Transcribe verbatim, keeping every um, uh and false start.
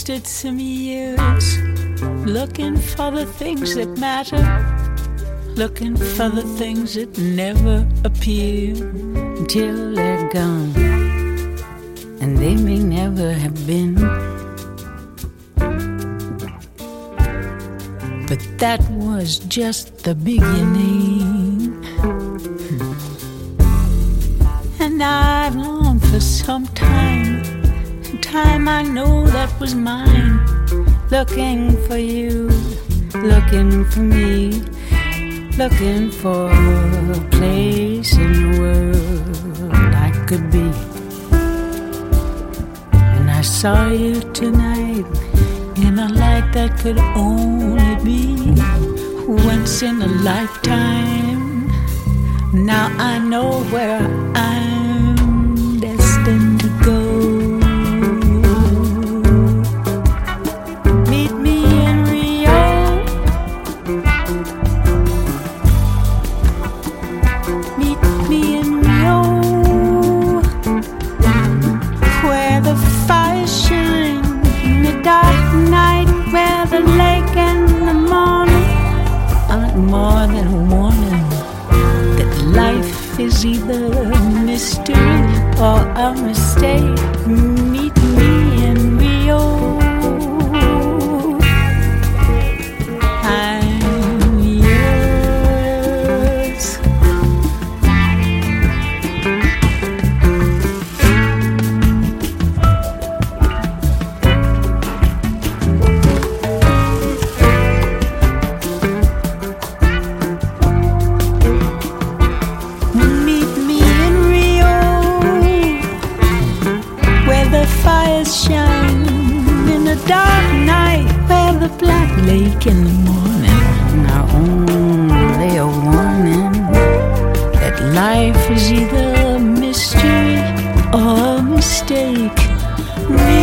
wasted some years looking for the things that matter, looking for the things that never appear until they're gone, and they may never have been. But that was just the beginning, and I've longed for some time, time I know that was mine, looking for you, looking for me, looking for a place in the world I could be. And I saw you tonight in a light that could only be once in a lifetime. Now I know where I'm destined to go. Meet me in Rio, meet me in Rio, where the fire shines in the dark night, where the lake and the morning aren't more than a warning that life is either a mystery or a mistake. Meet me in Rio. I'm yours. Meet me in Rio, where the fires shine in the dark night, where the black lake in the morning are only a warning that life is either a mystery or a mistake.